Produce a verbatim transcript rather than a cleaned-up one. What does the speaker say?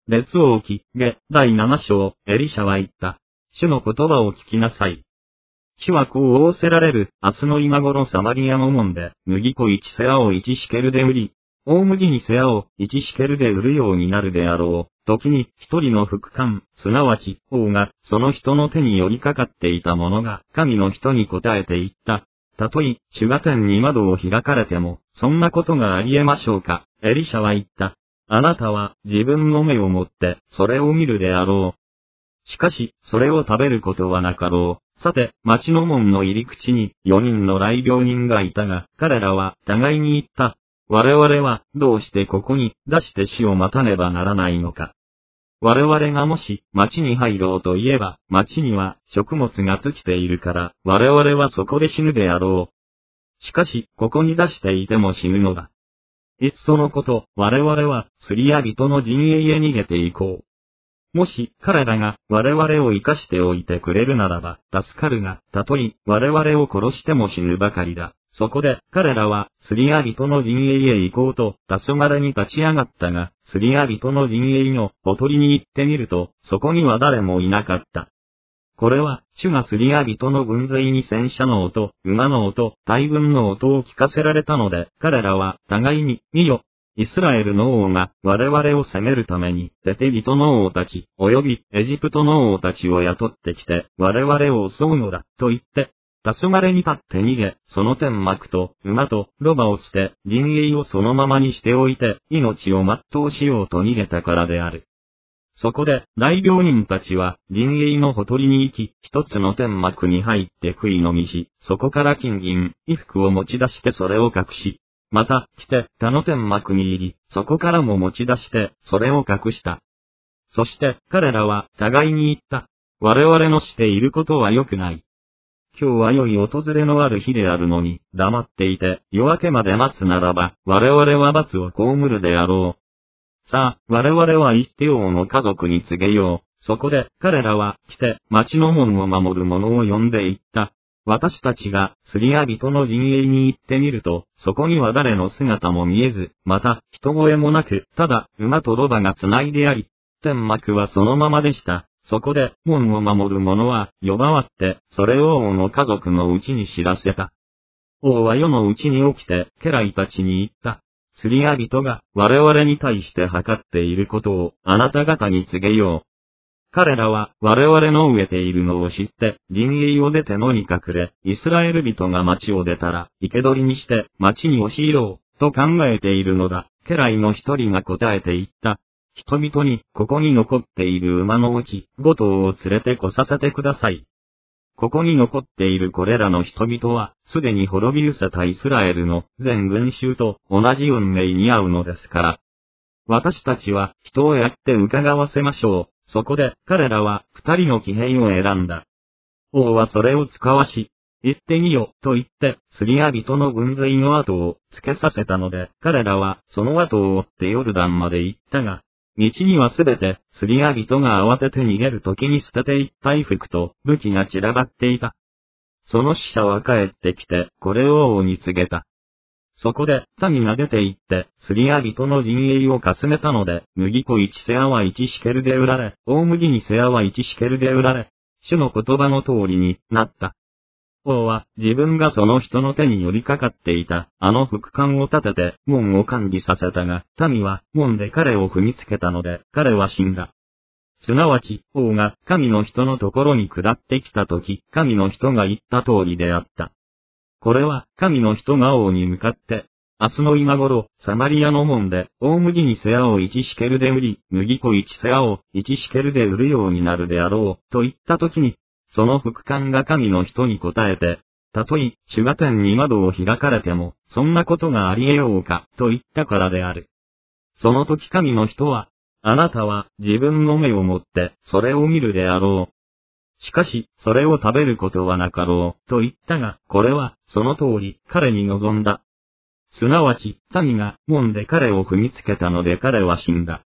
列王記下第七章、エリシャは言った。主の言葉を聞きなさい。主はこう仰せられる。明日の今頃サマリアの門で、麦粉一セアを一シケルで売り、大麦にセアを一シケルで売るようになるであろう。時に一人の副官、すなわち王が、その人の手に寄りかかっていた者が、神の人に答えて言った。たとえ、主が天に窓を開かれても、そんなことがありえましょうか。エリシャは言った。あなたは自分の目を持って、それを見るであろう。しかし、それを食べることはなかろう。さて、町の門の入り口に四人の来病人がいたが、彼らは互いに言った。我々はどうしてここに出して死を待たねばならないのか。我々がもし町に入ろうと言えば、町には食物が尽きているから、我々はそこで死ぬであろう。しかし、ここに出していても死ぬのだ。いっそのこと、我々はスリア人の陣営へ逃げていこう。もし彼らが我々を生かしておいてくれるならば助かるが、たとえ我々を殺しても死ぬばかりだ。そこで彼らはスリア人の陣営へ行こうと黄昏に立ち上がったが、スリア人の陣営のほとりに行ってみると、そこには誰もいなかった。これは、主がスリア人の軍勢に戦車の音、馬の音、大軍の音を聞かせられたので、彼らは互いに、見よ、イスラエルの王が我々を攻めるために、テテ人の王たち、及びエジプトの王たちを雇ってきて、我々を襲うのだ、と言って、黄昏に立って逃げ、その天幕と馬とロバを捨て、陣営をそのままにしておいて、命を全うしようと逃げたからである。そこで、大病人たちは、陣営のほとりに行き、一つの天幕に入って食い飲みし、そこから金銀、衣服を持ち出してそれを隠し、また、来て、他の天幕に入り、そこからも持ち出して、それを隠した。そして、彼らは、互いに言った。我々のしていることは良くない。今日は良い訪れのある日であるのに、黙っていて、夜明けまで待つならば、我々は罰を被るであろう。さあ、我々は行って王の家族に告げよう。そこで、彼らは来て、町の門を守る者を呼んで言った。私たちがスリア人の陣営に行ってみると、そこには誰の姿も見えず、また、人声もなく、ただ、馬とロバが繋いであり、天幕はそのままでした。そこで、門を守る者は、呼ばわって、それを王の家族のうちに知らせた。王は夜のうちに起きて、家来たちに言った。スリア人が我々に対して測っていることをあなた方に告げよう。彼らは我々の飢えているのを知って陣営を出て野に隠れ、イスラエル人が町を出たら生け捕りにして町に押し入ろうと考えているのだ。家来の一人が答えて言った。人々にここに残っている馬のうちご頭を連れてこさせてください。ここに残っているこれらの人々は、すでに滅び失せたイスラエルの全群衆と同じ運命に遭うのですから。私たちは人をやって伺わせましょう。そこで彼らは二人の騎兵を選んだ。王はそれを使わし、行ってみよと言って、スリア人の軍勢の後をつけさせたので、彼らはその後を追ってヨルダンまで行ったが、道にはすべて、スリア人が慌てて逃げる時に捨てていった衣服と武器が散らばっていた。その使者は帰ってきて、これを王に告げた。そこで、民が出て行って、スリア人の陣営をかすめたので、麦粉一セアは一シケルで売られ、大麦にセアは一シケルで売られ、主の言葉の通りになった。王は自分がその人の手に寄りかかっていたあの副官を立てて門を管理させたが、民は門で彼を踏みつけたので彼は死んだ。すなわち王が神の人のところに下ってきたとき、神の人が言った通りであった。これは神の人が王に向かって、明日の今頃、サマリアの門で大麦にセアを一シケルで売り、麦粉一セアを一シケルで売るようになるであろうと言ったときに、その副官が神の人に答えて、たとえ主が天に窓を開かれても、そんなことがあり得ようか、と言ったからである。その時神の人は、あなたは自分の目を持ってそれを見るであろう。しかし、それを食べることはなかろう、と言ったが、これは、その通り、彼に望んだ。すなわち、民が門で彼を踏みつけたので彼は死んだ。